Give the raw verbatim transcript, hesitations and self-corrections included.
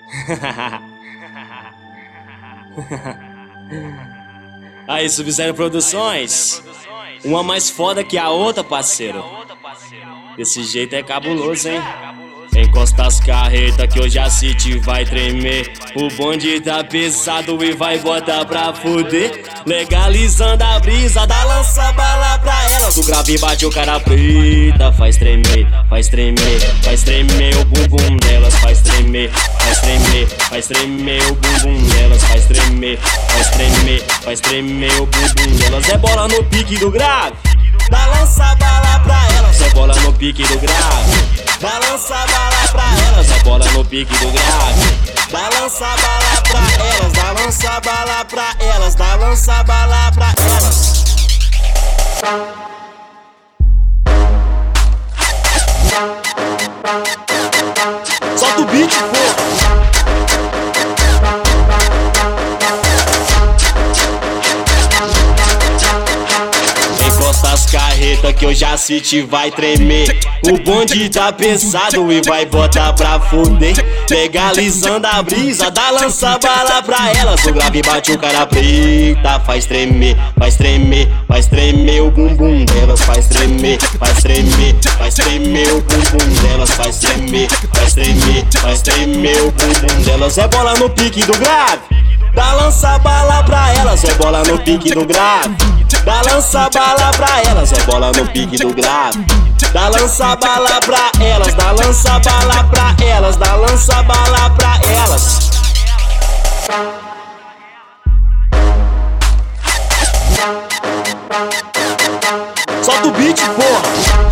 Aí, Sub-Zero Produções. Uma mais foda que a outra, parceiro. Desse jeito é cabuloso, hein? Encosta as carretas que hoje a City vai tremer. O bonde tá pesado e vai botar pra fuder. Legalizando a brisa da lança bala pra elas. O grave bate o cara preta, faz tremer, faz tremer, faz tremer o bumbum delas, faz tremer, faz tremer, faz tremer o bumbum delas, faz tremer, faz tremer, faz tremer o bumbum delas. É bola no pique do grave, da lança bala pra elas. É bola no pique do grave, balança a bala pra elas, a bola no pique do grave. Balança a bala pra elas, balança a bala pra elas, balança a bala pra elas. Solta o beat, pô. Encosta as carretas que hoje a City vai tremer. O bonde tá pesado e vai botar pra fuder. Legalizando a brisa da lança bala pra elas. O grave bate o cara preta, faz tremer, faz tremer, faz tremer o bumbum delas, faz tremer, faz tremer, faz tremer o bumbum delas, faz tremer, faz tremer, faz tremer o bumbum delas. É bola no pique do grave, balança bala pra elas, é bola no pique do grave. Balança bala pra elas, é bola no pique do grave. Dá lança bala pra elas, dá lança bala pra elas, dá lança bala pra elas. Solta o beat, porra.